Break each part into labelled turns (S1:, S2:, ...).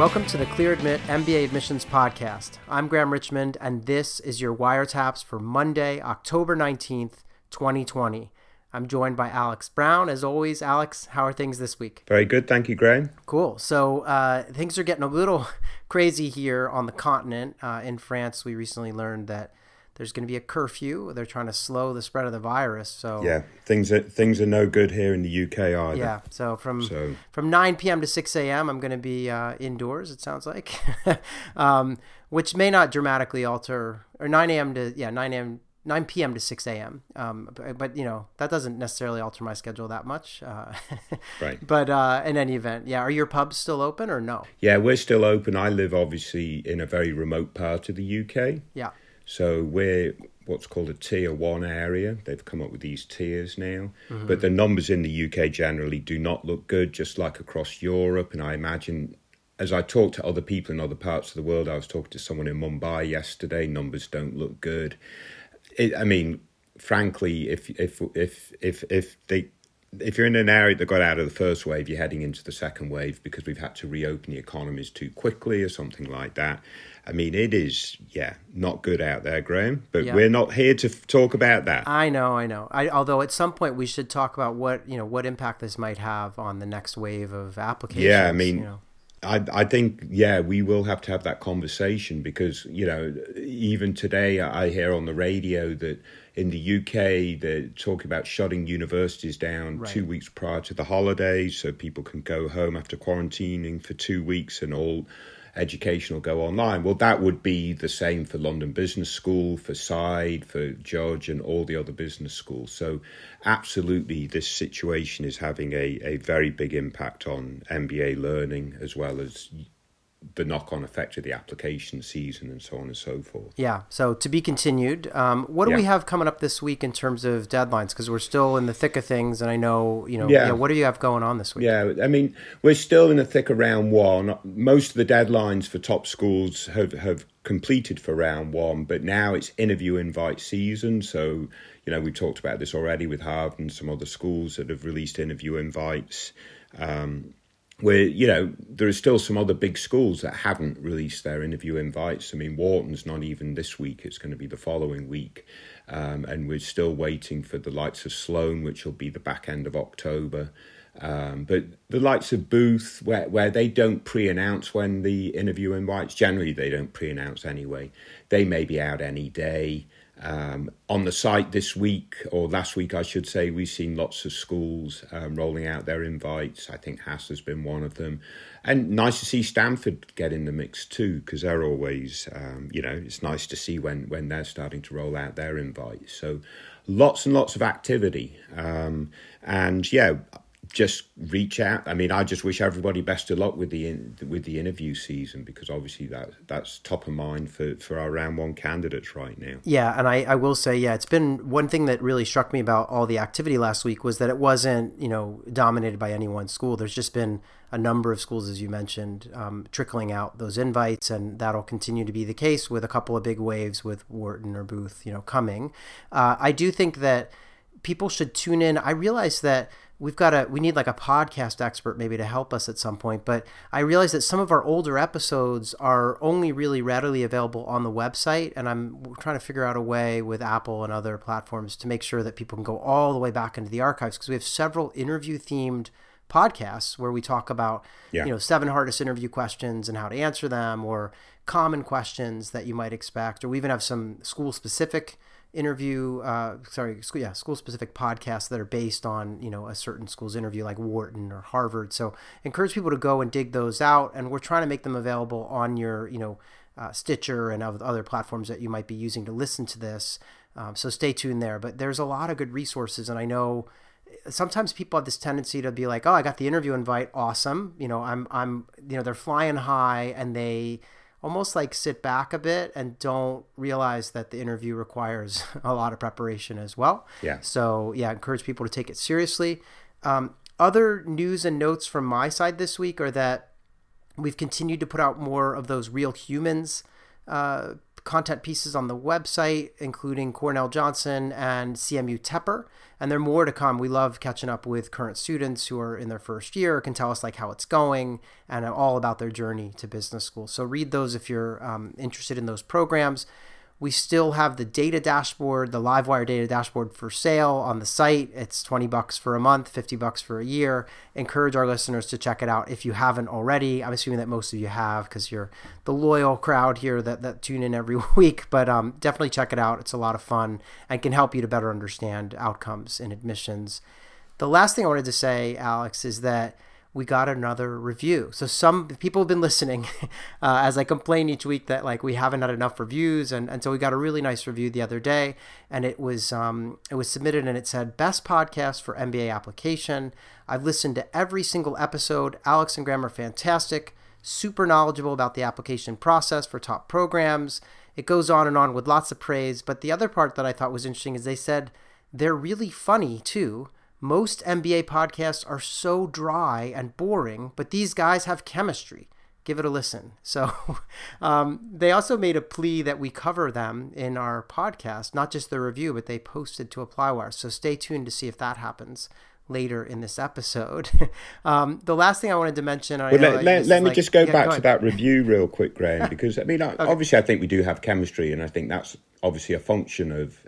S1: Welcome to the Clear Admit MBA Admissions Podcast. I'm Graham Richmond, and this is your wiretaps for Monday, October 19th, 2020. I'm joined by Alex Brown. As always, Alex, how are things this week?
S2: Very good. Thank you, Graham.
S1: Cool. So things are getting a little crazy here on the continent. In France, we recently learned that there's going to be a curfew. They're trying to slow the spread of the virus. So
S2: yeah, things are no good here in the UK either.
S1: Yeah, so from 9 p.m. to 6 a.m., I'm going to be indoors, it sounds like, which may not dramatically alter, or 9 p.m. to 6 a.m. But you know, that doesn't necessarily alter my schedule that much.
S2: Right.
S1: But in any event, yeah, are your pubs still open or no?
S2: Yeah, we're still open. I live obviously in a very remote part of the UK.
S1: Yeah.
S2: So we're what's called a tier 1 area. They've come up with these tiers now. Mm-hmm. But the numbers in the UK generally do not look good, just like across Europe. And I imagine, as I talk to other people in other parts of the world, I was talking to someone in Mumbai yesterday, numbers don't look good. Frankly, if you're in an area that got out of the first wave, you're heading into the second wave because we've had to reopen the economies too quickly or something like that. I mean, it is, not good out there, Graham, but we're not here to talk about that.
S1: I know. Although at some point we should talk about what impact this might have on the next wave of applications.
S2: Yeah, I mean, I think, we will have to have that conversation because, even today I hear on the radio that in the UK, they're talking about shutting universities down 2 weeks prior to the holidays so people can go home after quarantining for 2 weeks and all education will go online. Well, that would be the same for London Business School, for SIDE, for Judge and all the other business schools. So absolutely, this situation is having a very big impact on MBA learning as well as the knock-on effect of the application season and so on and so forth.
S1: Yeah, so to be continued. What do we have coming up this week in terms of deadlines? Because we're still in the thick of things, and I know, what do you have going on this week?
S2: Yeah, I mean, we're still in the thick of round one. Most of the deadlines for top schools have completed for round one, but now it's interview invite season. So, we talked about this already with Harvard and some other schools that have released interview invites. Where, there are still some other big schools that haven't released their interview invites. I mean, Wharton's not even this week. It's going to be the following week. And we're still waiting for the likes of Sloan, which will be the back end of October. But the likes of Booth, where they don't pre-announce when the interview invites, generally they don't pre-announce anyway. They may be out any day. On the site this week, or last week I should say, we've seen lots of schools rolling out their invites. I think Haas has been one of them. And nice to see Stanford get in the mix too, because they're always, it's nice to see when they're starting to roll out their invites. So lots and lots of activity. Just reach out. I mean, I just wish everybody best of luck with the interview season because obviously that's top of mind for our round one candidates right now.
S1: Yeah, and I will say, it's been one thing that really struck me about all the activity last week was that it wasn't, dominated by any one school. There's just been a number of schools, as you mentioned, trickling out those invites, and that'll continue to be the case with a couple of big waves with Wharton or Booth, coming. I do think that people should tune in. I realize that we need like a podcast expert maybe to help us at some point, but I realize that some of our older episodes are only really readily available on the website, and I'm trying to figure out a way with Apple and other platforms to make sure that people can go all the way back into the archives because we have several interview-themed podcasts where we talk about 7 hardest interview questions and how to answer them, or common questions that you might expect, or we even have some school-specific school-specific podcasts that are based on, a certain school's interview like Wharton or Harvard. So encourage people to go and dig those out. And we're trying to make them available on your, Stitcher and other platforms that you might be using to listen to this. So stay tuned there. But there's a lot of good resources. And I know sometimes people have this tendency to be like, oh, I got the interview invite. Awesome. They're flying high and they almost like sit back a bit and don't realize that the interview requires a lot of preparation as well.
S2: Yeah.
S1: So encourage people to take it seriously. Other news and notes from my side this week are that we've continued to put out more of those Real Humans content pieces on the website, including Cornell Johnson and CMU Tepper. And there are more to come. We love catching up with current students who are in their first year, can tell us like how it's going and all about their journey to business school. So read those if you're interested in those programs. We still have the data dashboard, the Livewire data dashboard for sale on the site. It's $20 for a month, $50 for a year. Encourage our listeners to check it out if you haven't already. I'm assuming that most of you have because you're the loyal crowd here that tune in every week. But definitely check it out. It's a lot of fun and can help you to better understand outcomes in admissions. The last thing I wanted to say, Alex, is that we got another review. So some people have been listening as I complain each week that like we haven't had enough reviews. And so we got a really nice review the other day, and it was submitted and it said, best podcast for MBA application. I've listened to every single episode. Alex and Graham are fantastic, super knowledgeable about the application process for top programs. It goes on with lots of praise. But the other part that I thought was interesting is they said they're really funny too. Most MBA podcasts are so dry and boring, but these guys have chemistry. Give it a listen. So they also made a plea that we cover them in our podcast, not just the review, but they posted to Applywire. So stay tuned to see if that happens later in this episode. The last thing I wanted to mention...
S2: Let me just go back to that review real quick, Graham, because I mean, obviously I think we do have chemistry, and I think that's obviously a function of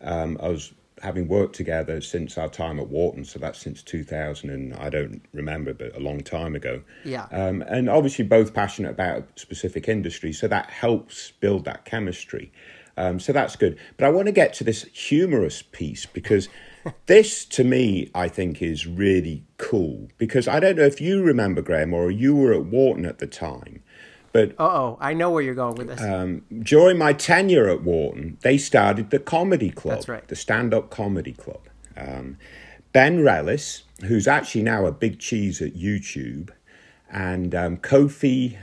S2: us having worked together since our time at Wharton, so that's since 2000, and I don't remember, but a long time ago.
S1: Yeah.
S2: And obviously both passionate about specific industries, so that helps build that chemistry. So that's good. But I want to get to this humorous piece, because this, to me, I think is really cool, because I don't know if you remember, Graham, or you were at Wharton at the time, but
S1: I know where you're going with this.
S2: During my tenure at Wharton, they started the comedy club.
S1: That's right.
S2: The stand-up comedy club. Ben Rellis, who's actually now a big cheese at YouTube, and Kofi,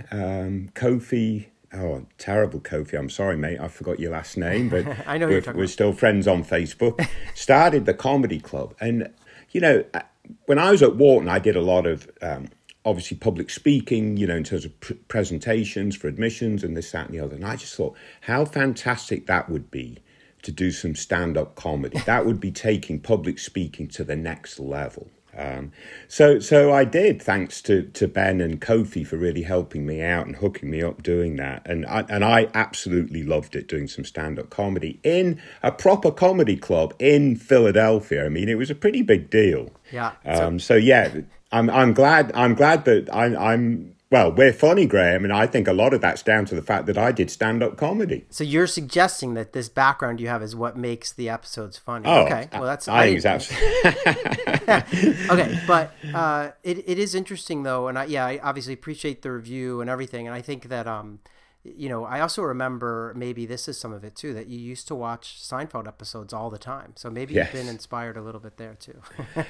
S2: terrible Kofi, I'm sorry, mate, I forgot your last name, but
S1: I know
S2: we're still friends on Facebook, started the comedy club. And, you know, when I was at Wharton, I did a lot of... obviously public speaking, you know, in terms of presentations for admissions and this, that and the other. And I just thought how fantastic that would be to do some stand-up comedy. That would be taking public speaking to the next level. So I did, thanks to Ben and Kofi for really helping me out and hooking me up doing that. And I absolutely loved it, doing some stand-up comedy in a proper comedy club in Philadelphia. I mean, it was a pretty big deal.
S1: Yeah.
S2: So yeah, I'm glad that I'm well, we're funny, Graham, and I think a lot of that's down to the fact that I did stand-up comedy.
S1: So you're suggesting that this background you have is what makes the episodes funny.
S2: Oh,
S1: okay. Well, that's...
S2: I think it's absolutely...
S1: Okay, but it is interesting, though, and I obviously appreciate the review and everything, and I think that... you know, I also remember, maybe this is some of it too, that you used to watch Seinfeld episodes all the time. So maybe You've been inspired a little bit there too.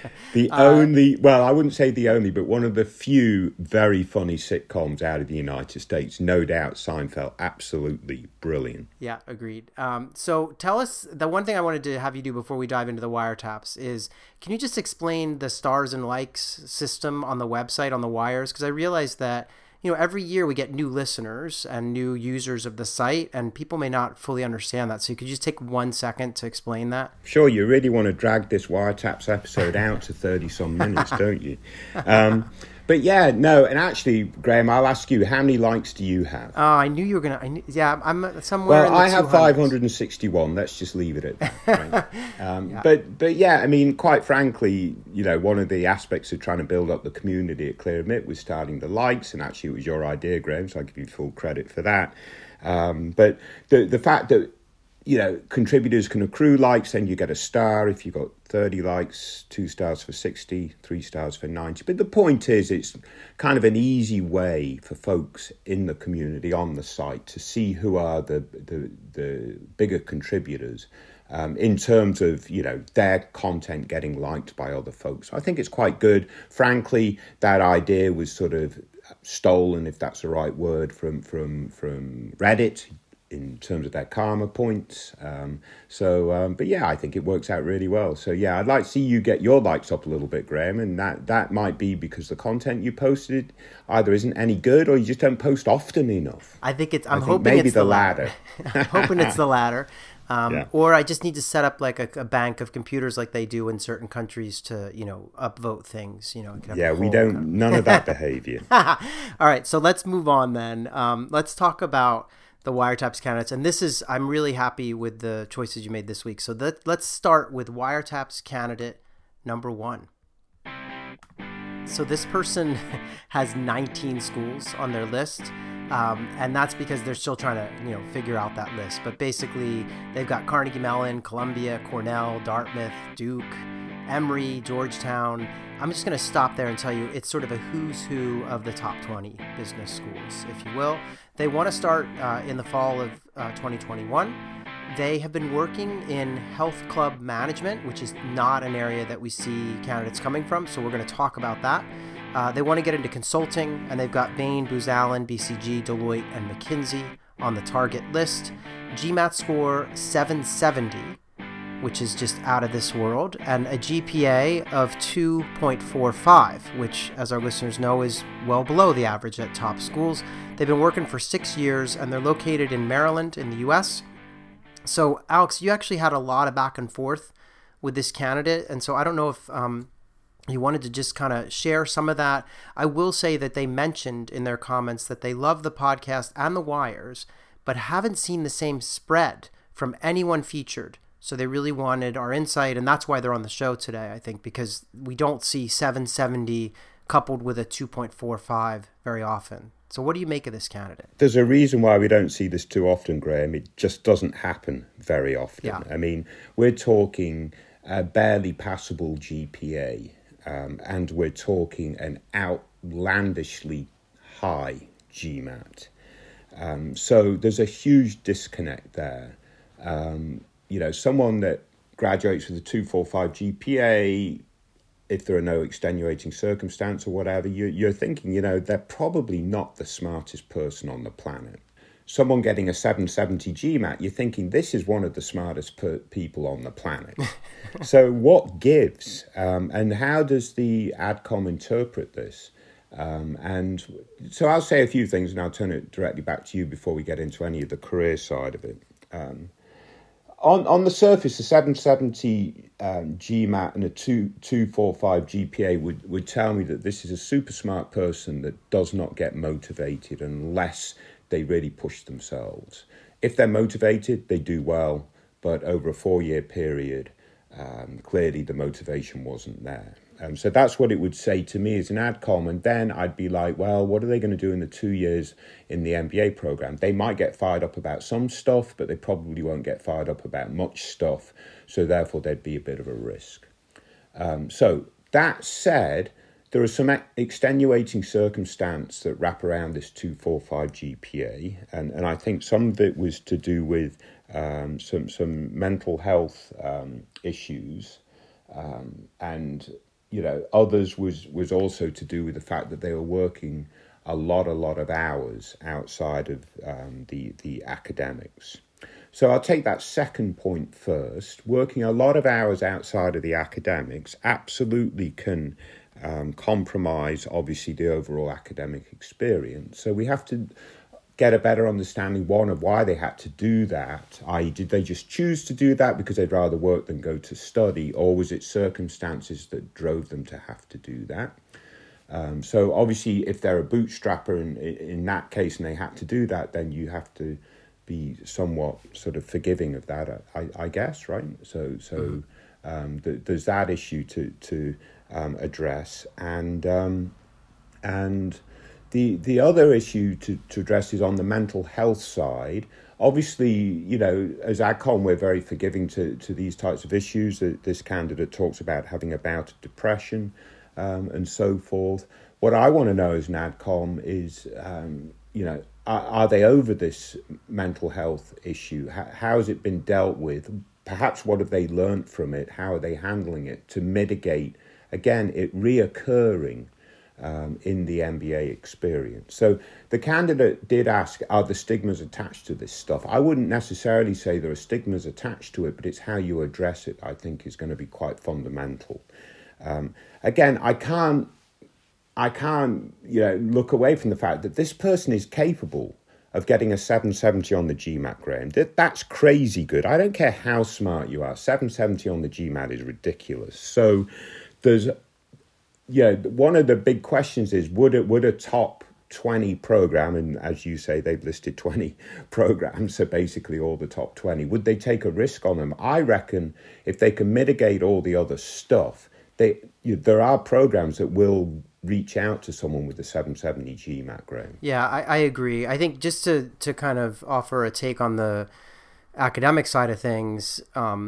S2: I wouldn't say the only, but one of the few very funny sitcoms out of the United States. No doubt Seinfeld, absolutely brilliant.
S1: Yeah, agreed. So tell us, the one thing I wanted to have you do before we dive into the wiretaps is, can you just explain the stars and likes system on the website, on the wires? Because I realized that, you know, every year we get new listeners and new users of the site, and people may not fully understand that. So could you just take 1 second to explain that?
S2: Sure. You really want to drag this Wiretaps episode out to 30-some minutes, don't you? But yeah, no, and actually, Graham, I'll ask you, how many likes do you have?
S1: Oh, I knew you were going to... Yeah, I'm somewhere in the 200s.
S2: I have 561. Let's just leave it at that. Right? Yeah. But yeah, I mean, quite frankly, you know, one of the aspects of trying to build up the community at Clear Admit was starting the likes, and actually it was your idea, Graham, so I give you full credit for that. But the fact that, you know, contributors can accrue likes, then you get a star. If you've got 30 likes, 2 stars for 60, 3 stars for 90. But the point is, it's kind of an easy way for folks in the community on the site to see who are the bigger contributors in terms of, you know, their content getting liked by other folks. I think it's quite good. Frankly, that idea was sort of stolen, if that's the right word, from Reddit. in terms of their karma points. But yeah, I think it works out really well. So yeah, I'd like to see you get your likes up a little bit, Graham, and that might be because the content you posted either isn't any good or you just don't post often enough.
S1: I'm hoping
S2: maybe
S1: it's the
S2: latter.
S1: I'm hoping it's the latter.
S2: Yeah.
S1: Or I just need to set up like a bank of computers like they do in certain countries to, upvote things,
S2: Yeah, we don't, none of that behavior.
S1: All right. So let's move on then. Let's talk about the wiretaps candidates. And I'm really happy with the choices you made this week. So let's start with wiretaps candidate number 1. So this person has 19 schools on their list. And that's because they're still trying to, figure out that list. But basically, they've got Carnegie Mellon, Columbia, Cornell, Dartmouth, Duke, Emory, Georgetown. I'm just going to stop there and tell you it's sort of a who's who of the top 20 business schools, if you will. They want to start in the fall of 2021. They have been working in health club management, which is not an area that we see candidates coming from. So we're going to talk about that. They want to get into consulting, and they've got Bain, Booz Allen, BCG, Deloitte, and McKinsey on the target list. GMAT score 770, which is just out of this world, and a GPA of 2.45, which, as our listeners know, is well below the average at top schools. They've been working for 6 years, and they're located in Maryland in the U.S. So, Alex, you actually had a lot of back and forth with this candidate, and so I don't know if you wanted to just kind of share some of that. I will say that they mentioned in their comments that they love the podcast and the wires, but haven't seen the same spread from anyone featured. So they really wanted our insight, and that's why they're on the show today, I think, because we don't see 770 coupled with a 2.45 very often. So what do you make of this candidate?
S2: There's a reason why we don't see this too often, Graham. It just doesn't happen very often.
S1: Yeah.
S2: I mean, we're talking a barely passable GPA. And we're talking an outlandishly high GMAT. So there's a huge disconnect there. Someone that graduates with a 2.45 GPA, if there are no extenuating circumstance or whatever, you're thinking, they're probably not the smartest person on the planet. Someone getting a 770 GMAT, you're thinking this is one of the smartest people on the planet. So what gives? And how does the ADCOM interpret this? And so I'll say a few things and I'll turn it directly back to you before we get into any of the career side of it. On the surface, a 770 GMAT and a 2.45 GPA would tell me that this is a super smart person that does not get motivated unless they really push themselves. If they're motivated, they do well, but over a 4-year period, clearly the motivation wasn't there. So that's what it would say to me as an ADCOM, and then I'd be like, well, what are they going to do in the 2 years in the MBA program? They might get fired up about some stuff, but they probably won't get fired up about much stuff, so therefore there'd be a bit of a risk. So that said, there are some extenuating circumstances that wrap around this 2.45 GPA, and I think some of it was to do with some mental health issues, and others was also to do with the fact that they were working a lot of hours outside of the academics. So I'll take that second point first. Working a lot of hours outside of the academics absolutely can compromise, obviously, the overall academic experience. So we have to get a better understanding, one, of why they had to do that, i.e. did they just choose to do that because they'd rather work than go to study, or was it circumstances that drove them to have to do that? So obviously, if they're a bootstrapper in that case and they had to do that, then you have to be somewhat sort of forgiving of that, I guess, right? So there's that issue to address, and the other issue to address is on the mental health side. Obviously, as ADCOM, we're very forgiving to these types of issues. This candidate talks about having a bout of depression and so forth. What I want to know as an ADCOM is, are they over this mental health issue? How has it been dealt with? Perhaps what have they learned from it? How are they handling it to mitigate, again, it reoccurring? in the MBA experience. So the candidate did ask, are the stigmas attached to this stuff? I wouldn't necessarily say there are stigmas attached to it, but it's how you address it, I think, is going to be quite fundamental. Again, I can't look away from the fact that this person is capable of getting a 770 on the GMAT, Graham. That's crazy good. I don't care how smart you are. 770 on the GMAT is ridiculous. So there's, one of the big questions is, would a top 20 program, and as you say, they've listed 20 programs, so basically all the top 20, would they take a risk on them? I reckon if they can mitigate all the other stuff, there are programs that will reach out to someone with a 770 GMAT, Graham.
S1: Yeah, I agree. I think just to kind of offer a take on the academic side of things,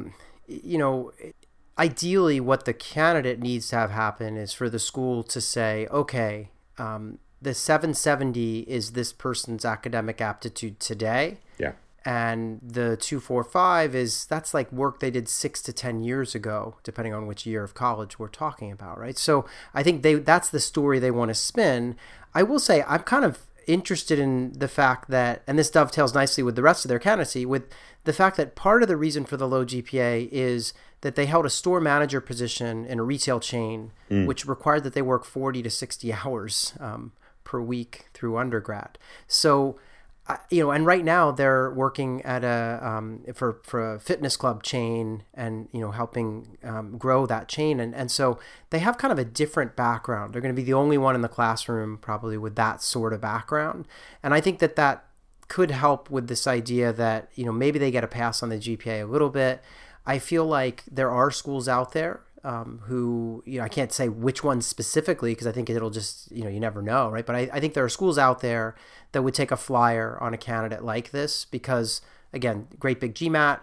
S1: ideally what the candidate needs to have happen is for the school to say, okay, the 770 is this person's academic aptitude today.
S2: Yeah.
S1: And the 245 that's like work they did 6 to 10 years ago, depending on which year of college we're talking about, right? So I think that's the story they want to spin. I will say I'm kind of interested in the fact that, and this dovetails nicely with the rest of their candidacy, with the fact that part of the reason for the low GPA is that they held a store manager position in a retail chain, which required that they work 40 to 60 hours per week through undergrad. So and right now they're working at for a fitness club chain and, helping grow that chain. And so they have kind of a different background. They're going to be the only one in the classroom probably with that sort of background. And I think that could help with this idea that, maybe they get a pass on the GPA a little bit. I feel like there are schools out there who, I can't say which ones specifically because I think it'll just, you never know, right? But I think there are schools out there that would take a flyer on a candidate like this because, again, great big GMAT,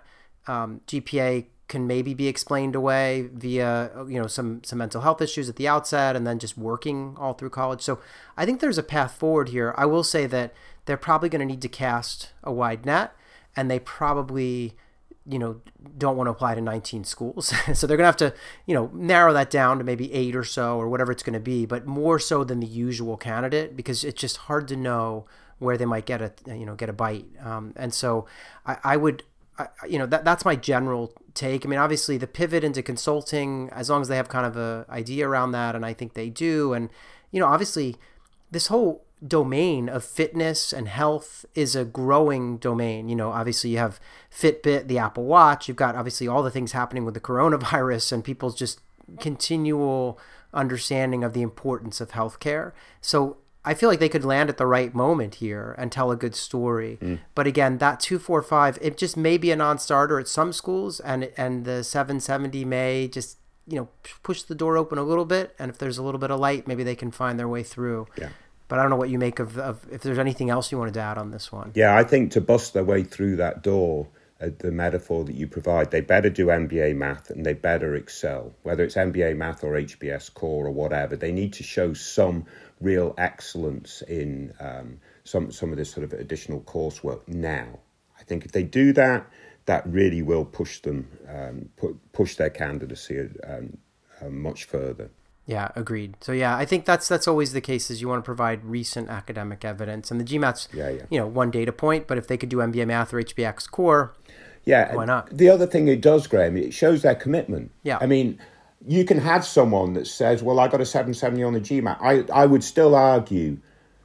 S1: GPA can maybe be explained away via, some mental health issues at the outset and then just working all through college. So I think there's a path forward here. I will say that they're probably going to need to cast a wide net and they probably don't want to apply to 19 schools. So they're going to have to, narrow that down to maybe 8 or so or whatever it's going to be, but more so than the usual candidate because it's just hard to know where they might get a bite. And so I would, that's my general take. I mean, obviously the pivot into consulting, as long as they have kind of a idea around that, and I think they do. And, obviously this whole domain of fitness and health is a growing domain. Obviously you have Fitbit, the Apple Watch, you've got obviously all the things happening with the coronavirus and people's just continual understanding of the importance of healthcare. So I feel like they could land at the right moment here and tell a good story. But again, that 245, it just may be a non-starter at some schools and the 770 may just, push the door open a little bit. And if there's a little bit of light, maybe they can find their way through.
S2: Yeah.
S1: But I don't know what you make of if there's anything else you wanted to add on this one.
S2: Yeah, I think to bust their way through that door, the metaphor that you provide, they better do MBA math and they better excel. Whether it's MBA math or HBS core or whatever, they need to show some real excellence in some of this sort of additional coursework now. I think if they do that, that really will push them, push their candidacy much further.
S1: Yeah, agreed. So yeah, I think that's always the case is you want to provide recent academic evidence. And the GMAT's, one data point, but if they could do MBA math or HBX core, why not?
S2: The other thing it does, Graham, it shows their commitment.
S1: Yeah.
S2: I mean, you can have someone that says, well, I got a 770 on the GMAT. I would still argue,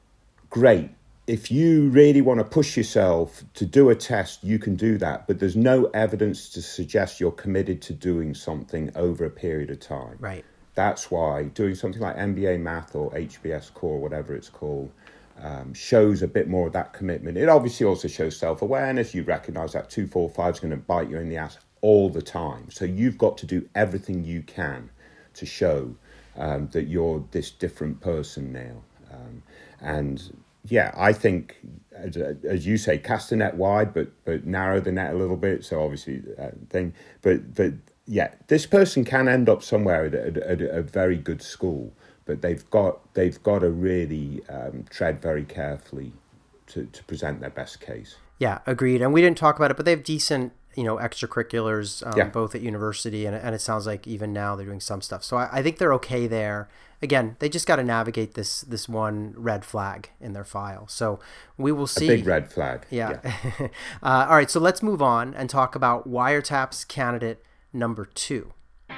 S2: great. If you really want to push yourself to do a test, you can do that. But there's no evidence to suggest you're committed to doing something over a period of time.
S1: Right.
S2: That's why doing something like MBA Math or HBS Core, whatever it's called, shows a bit more of that commitment. It obviously also shows self-awareness. You recognise that 245 is going to bite you in the ass all the time. So you've got to do everything you can to show that you're this different person now. I think, as you say, cast the net wide, but narrow the net a little bit. So obviously, this person can end up somewhere at a very good school, but they've got to really tread very carefully to present their best case.
S1: Yeah, agreed. And we didn't talk about it, but they have decent extracurriculars,
S2: Yeah.
S1: both at university and it sounds like even now they're doing some stuff. So I think they're okay there. Again, they just got to navigate this one red flag in their file. So we will see.
S2: A big red flag.
S1: Yeah. All right. So let's move on and talk about Wiretaps candidate number 2.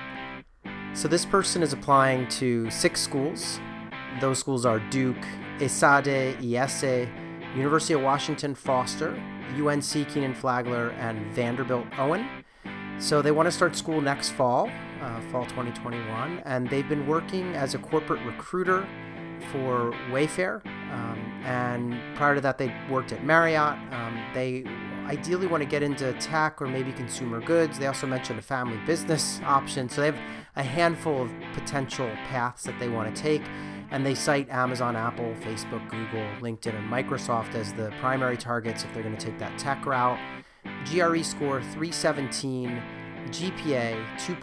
S1: So this person is applying to 6 schools. Those schools are Duke, ESADE, IESE, University of Washington Foster, UNC Keenan Flagler, and Vanderbilt Owen. So they want to start school next fall, fall 2021, and they've been working as a corporate recruiter for Wayfair, and prior to that they worked at Marriott. They ideally want to get into tech or maybe consumer goods. They also mentioned a family business option, so they have a handful of potential paths that they want to take, and they cite Amazon, Apple, Facebook, Google, LinkedIn, and Microsoft as the primary targets if they're going to take that tech route. GRE score 317, GPA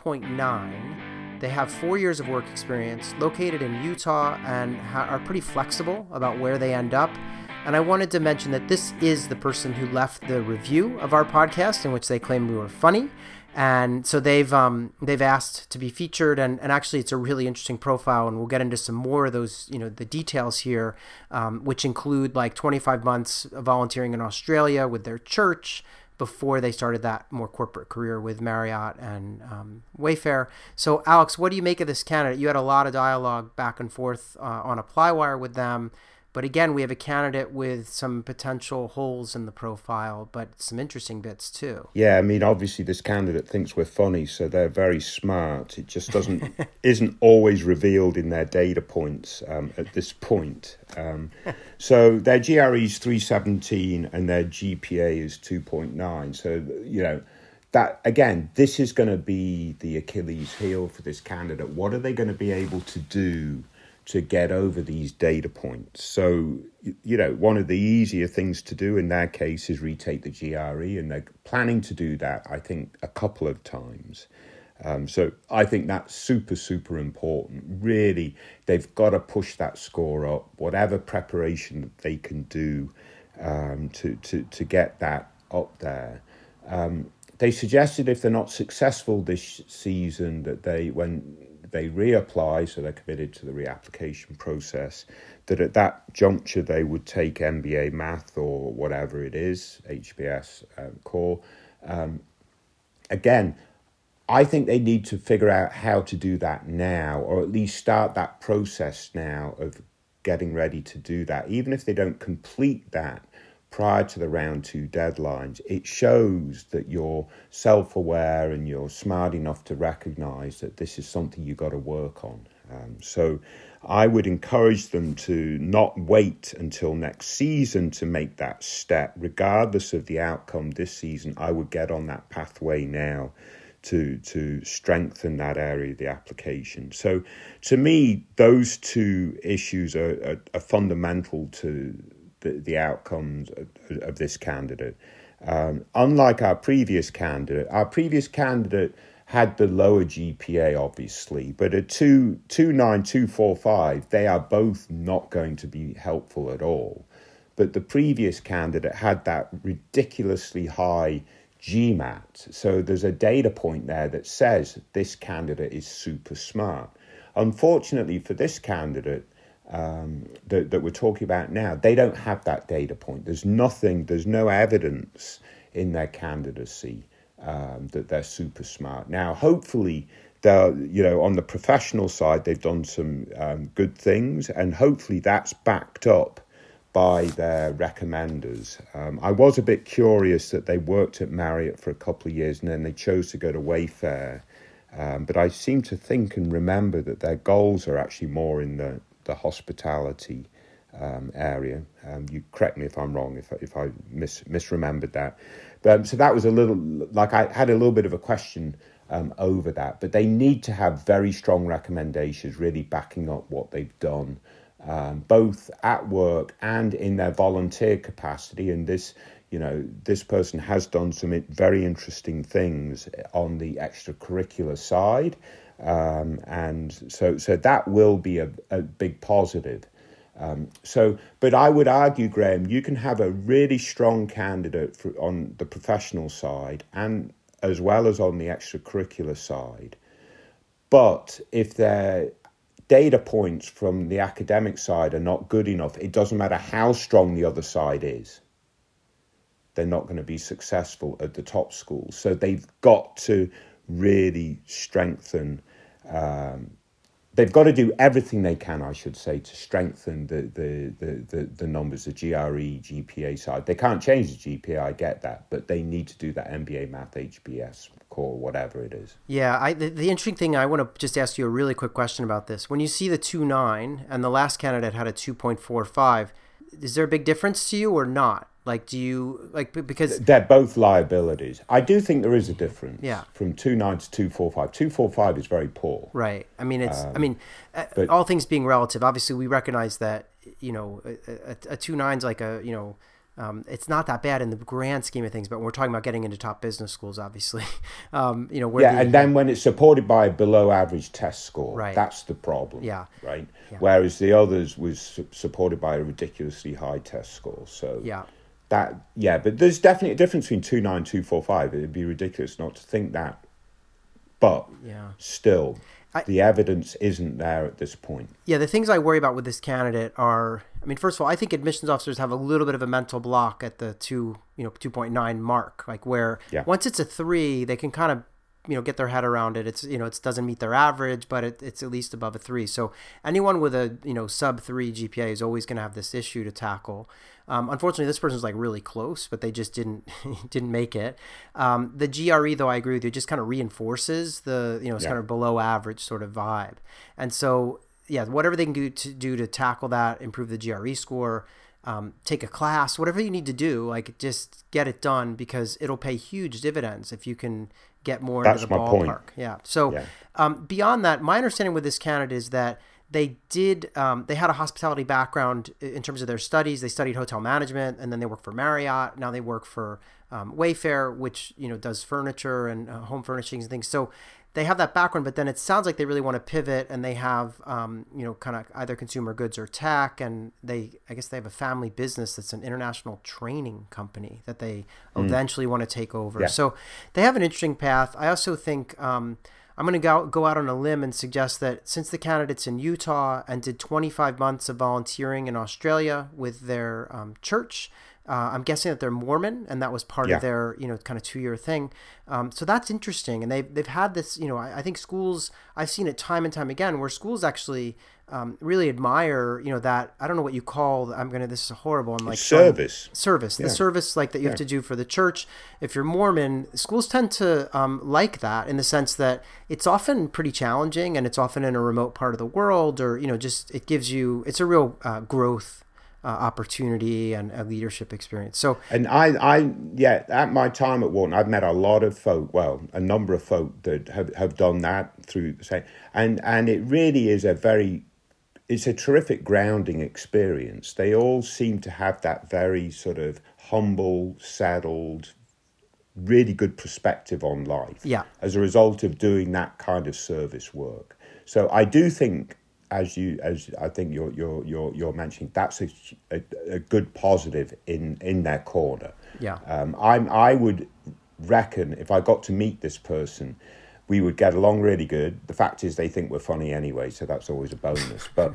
S1: 2.9. They have 4 years of work experience, located in Utah, and are pretty flexible about where they end up. And I wanted to mention that this is the person who left the review of our podcast in which they claimed we were funny. And so they've asked to be featured, and actually it's a really interesting profile, and we'll get into some more of those, the details here, which include like 25 months of volunteering in Australia with their church before they started that more corporate career with Marriott and Wayfair. So Alex, what do you make of this candidate? You had a lot of dialogue back and forth on Applywire with them. But again, we have a candidate with some potential holes in the profile, but some interesting bits too.
S2: Yeah, I mean, obviously this candidate thinks we're funny, so they're very smart. It just isn't always revealed in their data points at this point. So their GRE is 317 and their GPA is 2.9. So, that, again, this is going to be the Achilles heel for this candidate. What are they going to be able to do to get over these data points? So, one of the easier things to do in their case is retake the GRE, and they're planning to do that, I think, a couple of times. So I think that's super, super important. Really, they've got to push that score up, whatever preparation that they can do to get that up there. They suggested if they're not successful this season, that when they reapply, so they're committed to the reapplication process, that at that juncture they would take MBA Math or whatever it is, HBS core. Again, I think they need to figure out how to do that now, or at least start that process now of getting ready to do that. Even if they don't complete that prior to the round 2 deadlines, it shows that you're self-aware and you're smart enough to recognize that this is something you got to work on. So I would encourage them to not wait until next season to make that step. Regardless of the outcome this season, I would get on that pathway now to strengthen that area of the application. So to me, those two issues are fundamental to the outcomes of this candidate. Unlike our previous candidate had the lower GPA, obviously, but a 2.9, 2.45, they are both not going to be helpful at all. But the previous candidate had that ridiculously high GMAT. So there's a data point there that says this candidate is super smart. Unfortunately for this candidate, that we're talking about now, they don't have that data point. There's no evidence in their candidacy that they're super smart. Now, hopefully, on the professional side, they've done some good things, and hopefully that's backed up by their recommenders. I was a bit curious that they worked at Marriott for a couple of years and then they chose to go to Wayfair. But I seem to think and remember that their goals are actually more in the hospitality area. You correct me if I'm wrong, if I misremembered that. So that was a little, like I had a little bit of a question over that. But they need to have very strong recommendations really backing up what they've done, both at work and in their volunteer capacity. And this person has done some very interesting things on the extracurricular side. And so that will be a big positive. But I would argue, Graham, you can have a really strong candidate on the professional side and as well as on the extracurricular side. But if their data points from the academic side are not good enough, it doesn't matter how strong the other side is, they're not going to be successful at the top schools. So they've got to really strengthen. They've got to do everything they can, I should say, to strengthen the numbers, the GRE, GPA side. They can't change the GPA, I get that, but they need to do that MBA Math, HBS, core, whatever it is.
S1: Yeah, the interesting thing, I want to just ask you a really quick question about this. When you see the 2.9 and the last candidate had a 2.45, is there a big difference to you or not? Like, do you, like, because...
S2: They're both liabilities. I do think there is a difference.
S1: Yeah.
S2: From 2.9 to 2.45. 2.45 is very poor.
S1: Right. I mean, but all things being relative, obviously we recognize that, you know, a 2.9 is like a, you know, it's not that bad in the grand scheme of things, but we're talking about getting into top business schools, obviously. You know, where
S2: and then when it's supported by a below average test score,
S1: right,
S2: that's the problem.
S1: Yeah.
S2: Right.
S1: Yeah.
S2: Whereas the others was supported by a ridiculously high test score. So
S1: yeah.
S2: But there's definitely a difference between 2.9 and 2.45. It'd be ridiculous not to think that. But still, the evidence isn't there at this point.
S1: Yeah, the things I worry about with this candidate are, I mean, first of all, I think admissions officers have a little bit of a mental block at the 2.9 mark, like where once it's a 3, they can kind of, you know, get their head around it. It's, you know, it doesn't meet their average, but it's at least above a 3. So anyone with a, you know, sub 3 GPA is always going to have this issue to tackle. Unfortunately, this person's like really close, but they just didn't make it. The GRE, though, I agree with you, just kind of reinforces the, you know, it's kind of below average sort of vibe. And so, yeah, whatever they can do to tackle that, improve the GRE score, take a class, whatever you need to do, like just get it done, because it'll pay huge dividends if you can get more into the ballpark. Point. Yeah. So beyond that, my understanding with this candidate is that they had a hospitality background in terms of their studies. They studied hotel management, and then they worked for Marriott. Now they work for Wayfair, which, you know, does furniture and home furnishings and things. So they have that background, but then it sounds like they really want to pivot, and they have, you know, kind of either consumer goods or tech, and I guess they have a family business that's an international training company that they eventually want to take over. Yeah. So they have an interesting path. I also think I'm going to go out on a limb and suggest that since the candidate's in Utah and did 25 months of volunteering in Australia with their church, I'm guessing that they're Mormon, and that was part of their, you know, kind of 2-year thing. So that's interesting. And they've had this, you know, I think schools, I've seen it time and time again, where schools actually really admire, you know, that, I don't know what you call, this is horrible. I'm like,
S2: service.
S1: The service like that you have to do for the church. If you're Mormon, schools tend to like that, in the sense that it's often pretty challenging, and it's often in a remote part of the world, or, you know, just, it gives you, it's a real growth opportunity and a leadership experience. So, and
S2: I at my time at Wharton, I've met a lot of folk, a number of folk that have done that through the same, and it really is it's a terrific grounding experience. They all seem to have that very sort of humble, settled, really good perspective on life as a result of doing that kind of service work. So I do think, as I think you're mentioning, that's a good positive in their corner.
S1: Yeah.
S2: I would reckon if I got to meet this person, we would get along really good. The fact is, they think we're funny anyway, so that's always a bonus. But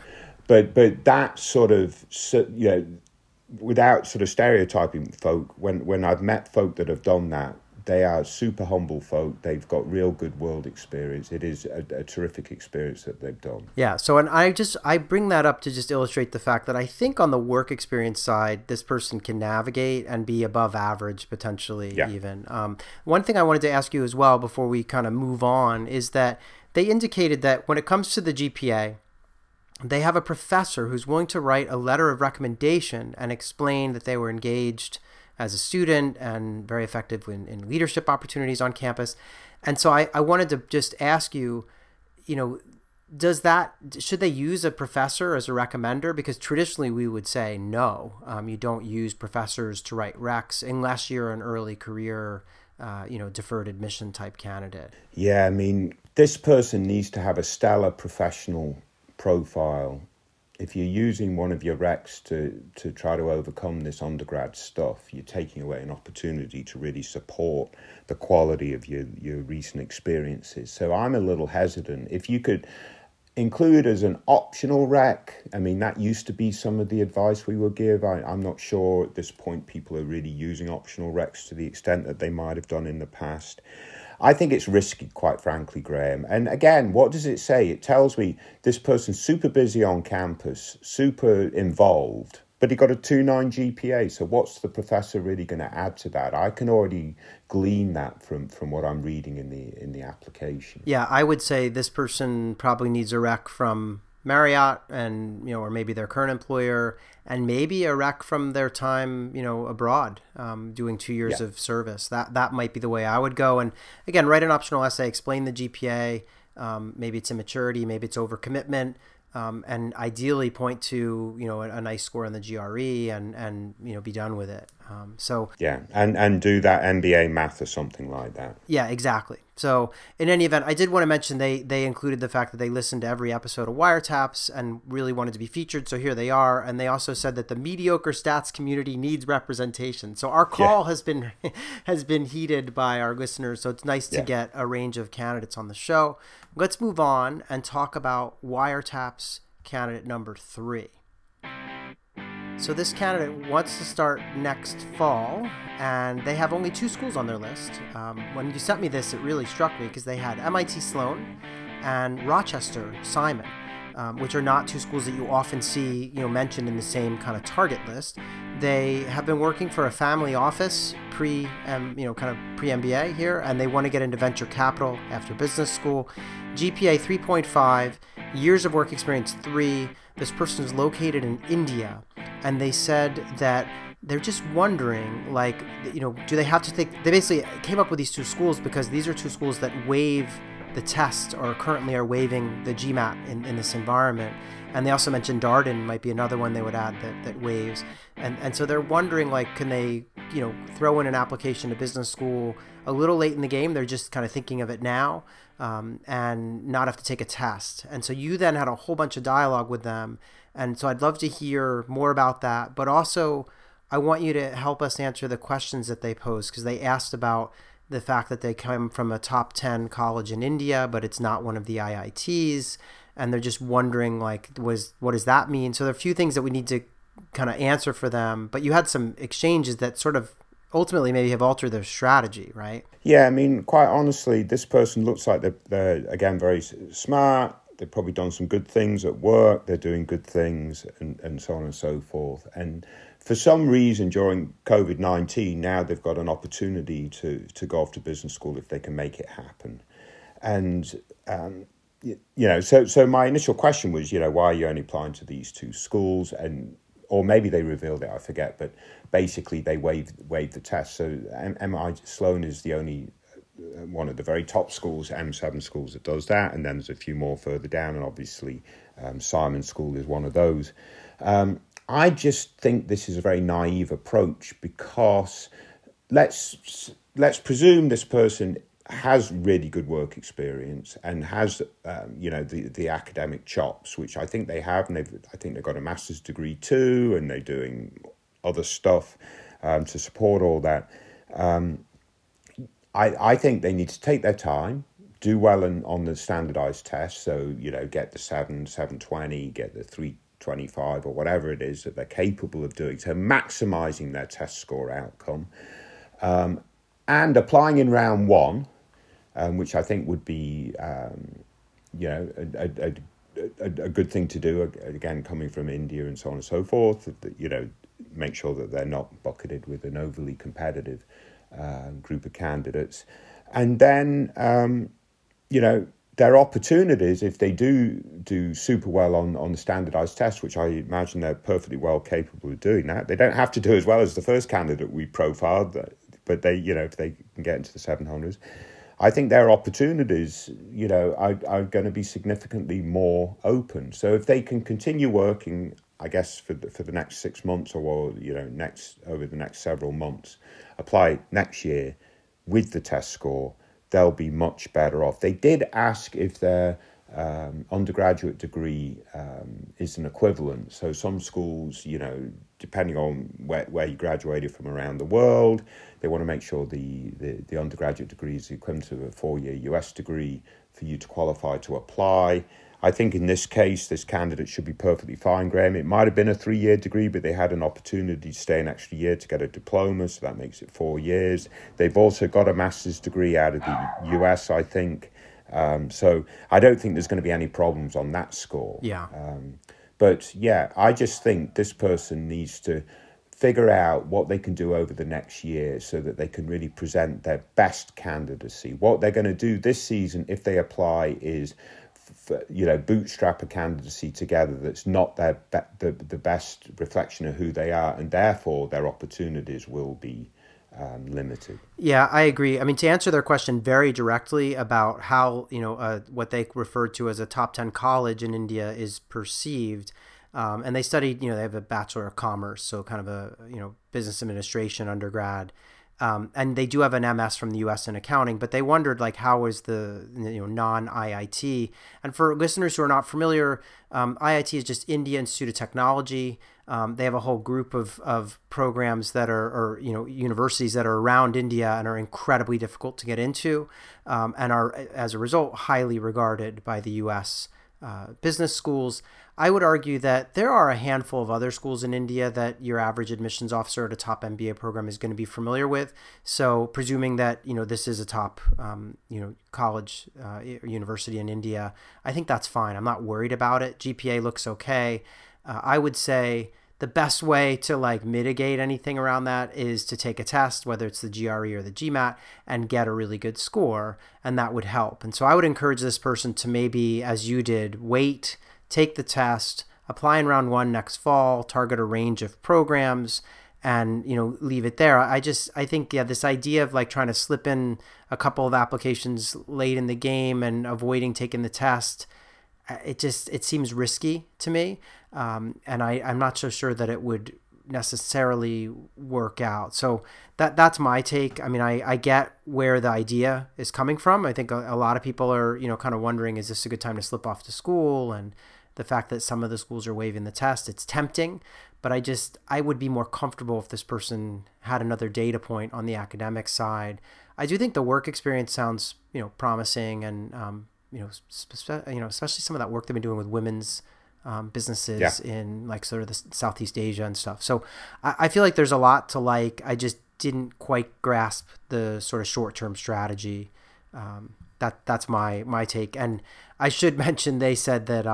S2: that sort of, you know, without sort of stereotyping folk, when I've met folk that have done that, they are super humble folk. They've got real good world experience. It is a terrific experience that they've done.
S1: Yeah. So, and I bring that up to just illustrate the fact that I think on the work experience side, this person can navigate and be above average potentially even. One thing I wanted to ask you as well before we kind of move on is that they indicated that when it comes to the GPA, they have a professor who's willing to write a letter of recommendation and explain that they were engaged as a student and very effective in leadership opportunities on campus. And so I wanted to just ask you, you know, should they use a professor as a recommender? Because traditionally we would say no, you don't use professors to write recs unless you're an early career, deferred admission type candidate.
S2: Yeah, I mean, this person needs to have a stellar professional profile if you're using one of your recs to try to overcome this undergrad stuff, you're taking away an opportunity to really support the quality of your recent experiences. So I'm a little hesitant. If you could include as an optional rec, I mean, that used to be some of the advice we would give. I'm not sure at this point people are really using optional recs to the extent that they might have done in the past. I think it's risky, quite frankly, Graham. And again, what does it say? It tells me this person's super busy on campus, super involved, but he got a 2.9 GPA. So what's the professor really going to add to that? I can already glean that from what I'm reading in the application.
S1: Yeah, I would say this person probably needs a rec from Marriott and, or maybe their current employer, and maybe a rec from their time, abroad, doing 2 years of service. That might be the way I would go. And again, write an optional essay, explain the GPA. Maybe it's immaturity, maybe it's overcommitment. And ideally point to, a nice score on the GRE and be done with it.
S2: And do that MBA math or something like that.
S1: Yeah, exactly. So in any event, I did want to mention they included the fact that they listened to every episode of Wiretaps and really wanted to be featured. So here they are. And they also said that the mediocre stats community needs representation. So our call has been heeded by our listeners. So it's nice to get a range of candidates on the show. Let's move on and talk about Wiretaps candidate number 3. So this candidate wants to start next fall, and they have only 2 schools on their list. When you sent me this, it really struck me because they had MIT Sloan and Rochester Simon, which are not 2 schools that you often see, mentioned in the same kind of target list. They have been working for a family office pre-MBA here, and they want to get into venture capital after business school. GPA 3.5, years of work experience 3. This person is located in India, and they said that they're just wondering, do they have to take... They basically came up with these 2 schools because these are 2 schools that waive the test or currently are waiving the GMAT in this environment. And they also mentioned Darden might be another one they would add that waives. And so they're wondering, can they, throw in an application to business school a little late in the game? They're just kind of thinking of it now and not have to take a test. And so you then had a whole bunch of dialogue with them. And so I'd love to hear more about that. But also, I want you to help us answer the questions that they posed, because they asked about the fact that they come from a top 10 college in India, but it's not one of the IITs. And they're just wondering, what does that mean? So there are a few things that we need to kind of answer for them. But you had some exchanges that sort of ultimately maybe have altered their strategy, right?
S2: Yeah, I mean, quite honestly, this person looks like they're again, very smart. They've probably done some good things at work. They're doing good things and so on and so forth. And for some reason during COVID-19, now they've got an opportunity to go off to business school if they can make it happen. And, so my initial question was, why are you only applying to these 2 schools? Or maybe they revealed it, I forget. But basically they waived the test. So MIT Sloan is the only one of the very top schools, M7 schools, that does that, and then there's a few more further down, and obviously Simon School is one of those. I just think this is a very naive approach, because let's presume this person has really good work experience and has the academic chops, which I think they have, and I think they've got a master's degree too, and they're doing other stuff to support all that. I think they need to take their time, do well on the standardized tests. So, get the 720, get the 325 or whatever it is that they're capable of doing. So maximizing their test score outcome and applying in round 1, which I think would be, a good thing to do. Again, coming from India and so on and so forth, make sure that they're not bucketed with an overly competitive group of candidates. And then, their opportunities, if they do super well on the standardized test, which I imagine they're perfectly well capable of doing that. They don't have to do as well as the first candidate we profiled, but they, if they can get into the 700s, I think their opportunities, are going to be significantly more open. So if they can continue working, I guess, for the next 6 months or, over the next several months, apply next year with the test score, they'll be much better off. They did ask if they're undergraduate degree is an equivalent. So some schools, depending on where you graduated from around the world, they want to make sure the undergraduate degree is equivalent to a 4-year US degree for you to qualify to apply. I think in this case, this candidate should be perfectly fine, Graham. It might have been a 3-year degree, but they had an opportunity to stay an extra year to get a diploma, so that makes it 4 years. They've also got a master's degree out of the US, I think. So I don't think there's going to be any problems on that score.
S1: Yeah.
S2: But yeah, I just think this person needs to figure out what they can do over the next year so that they can really present their best candidacy. What they're going to do this season, if they apply, is bootstrap a candidacy together that's not the best reflection of who they are, and therefore their opportunities will be limited.
S1: Yeah, I agree. I mean, to answer their question very directly about how, what they referred to as a top 10 college in India is perceived, and they studied, they have a Bachelor of Commerce, so kind of a, business administration undergrad. And they do have an MS from the U.S. in accounting, but they wondered, how is the non-IIT? And for listeners who are not familiar, IIT is just India Institute of Technology. They have a whole group of programs that are universities that are around India and are incredibly difficult to get into, and are, as a result, highly regarded by the U.S. Business schools. I would argue that there are a handful of other schools in India that your average admissions officer at a top MBA program is going to be familiar with. So presuming that, this is a top, college, university in India, I think that's fine. I'm not worried about it. GPA looks okay. I would say the best way to mitigate anything around that is to take a test, whether it's the GRE or the GMAT, and get a really good score, and that would help. And so I would encourage this person to maybe, as you did, wait, take the test, apply in round 1 next fall, target a range of programs, and leave it there. I think this idea of trying to slip in a couple of applications late in the game and avoiding taking the test, it seems risky to me, and I'm not so sure that it would necessarily work out. So that's my take. I mean, I get where the idea is coming from. I think a lot of people are kind of wondering, is this a good time to slip off to school? And the fact that some of the schools are waiving the test, it's tempting, but I would be more comfortable if this person had another data point on the academic side. I do think the work experience sounds promising, and especially some of that work they've been doing with women's businesses in sort of the Southeast Asia and stuff. So I feel like there's a lot to like. I just didn't quite grasp the sort of short-term strategy. That's my take. And I should mention, they said that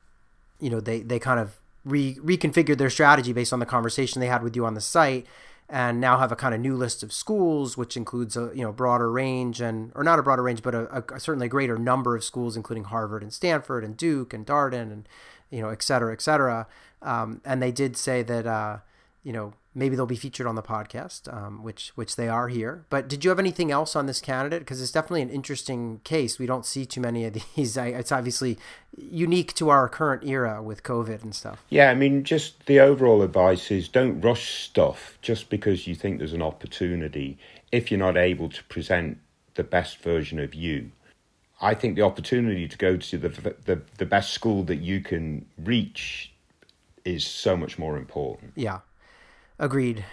S1: they kind of reconfigured their strategy based on the conversation they had with you on the site, and now have a kind of new list of schools, which includes a broader range, or not a broader range, but a certainly a greater number of schools, including Harvard and Stanford and Duke and Darden and et cetera, et cetera. And they did say that maybe they'll be featured on the podcast, which they are here. But did you have anything else on this candidate? Because it's definitely an interesting case. We don't see too many of these. It's obviously unique to our current era with COVID and stuff.
S2: Yeah, I mean, just the overall advice is don't rush stuff just because you think there's an opportunity if you're not able to present the best version of you. I think the opportunity to go to the best school that you can reach is so much more important.
S1: Yeah. Agreed.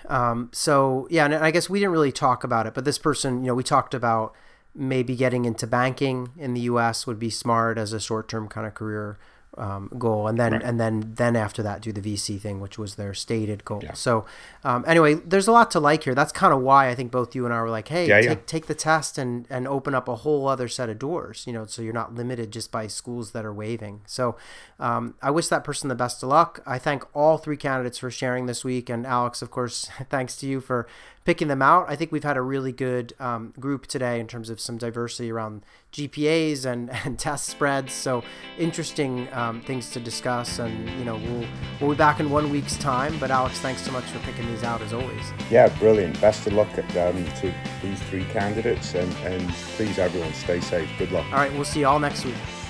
S1: So yeah, and I guess we didn't really talk about it, but this person, we talked about maybe getting into banking in the U.S. would be smart as a short-term kind of career goal, and then
S2: right.
S1: and then after that do the VC thing, which was their stated goal.
S2: Yeah.
S1: So anyway, there's a lot to like here. That's kind of why I think both you and I were like, hey, take the test and open up a whole other set of doors, so you're not limited just by schools that are waiving. So I wish that person the best of luck. I thank all 3 candidates for sharing this week, and Alex, of course, thanks to you for picking them out. I think we've had a really good group today in terms of some diversity around GPAs and test spreads. So interesting things to discuss, and we'll be back in 1 week's time. But Alex, thanks so much for picking these out as always.
S2: Yeah, brilliant. Best of luck to these 3 candidates, and please everyone stay safe. Good luck.
S1: All right, we'll see you all next week.